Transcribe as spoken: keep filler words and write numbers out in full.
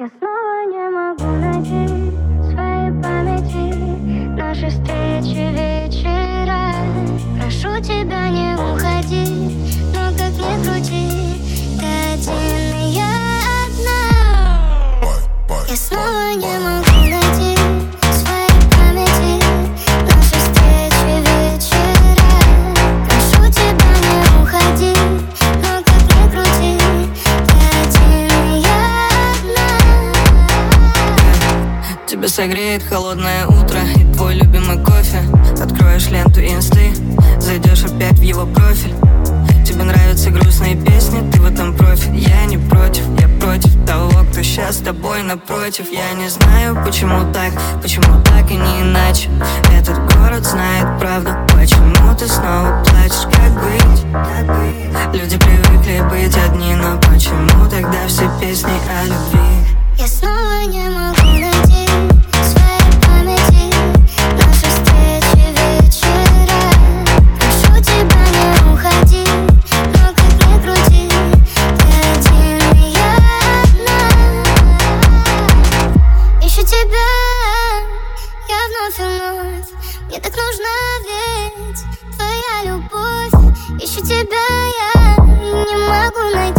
Я снова не могу найти в своей памяти наши встречи, вечера. Прошу тебя, не уходи, но как ни крути, ты один и я одна. Я снова не могу найти в своей памяти наши встречи, вечера. Прошу тебя, не уходи, но как ни крути, ты один и я одна. Тебя согреет холодное утро и твой любимый кофе. Откроешь ленту инсты, зайдешь опять в его профиль. Тебе нравятся грустные песни, ты в этом профи. Я не против, я против того, кто сейчас с тобой напротив. Я не знаю, почему так, почему так и не иначе. Этот город знает правду, почему ты снова плачешь. Как быть, как быть? Люди привыкли быть одни, но почему тогда все песни о любви? Я снова не могу найти в своей памяти наши встречи, вечера. Прошу тебя, не уходи, но как ни крути, ты один и я одна. Ищу тебя, я вновь и вновь, мне так нужна ведь твоя любовь. Ищу тебя, я не могу найти